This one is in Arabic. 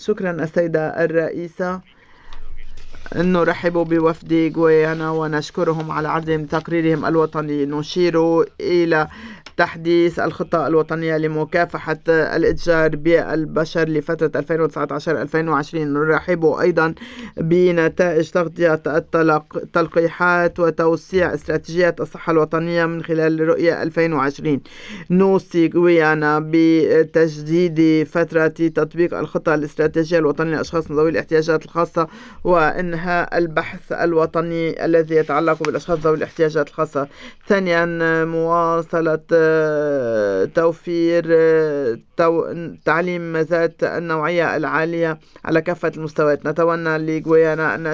شكرا السيدة الرئيسة. نرحب بوفد غويانا ونشكرهم على عرضهم تقريرهم الوطني. نشير إلى تحديث الخطة الوطنية لمكافحة الإتجار بالبشر لفترة 2019-2020. نرحب أيضا بنتائج تغطية التلقيحات وتوسيع استراتيجية الصحة الوطنية من خلال الرؤية 2020. نوصي غويانا بتجديد فترة تطبيق الخطة الاستراتيجية الوطنية للأشخاص ذوي الاحتياجات الخاصة وإنهاء البحث الوطني الذي يتعلق بالأشخاص ذوي الاحتياجات الخاصة. ثانيا، مواصلة توفير تعليم ذات النوعية العالية على كافة المستويات. نتمنى لغويانا أن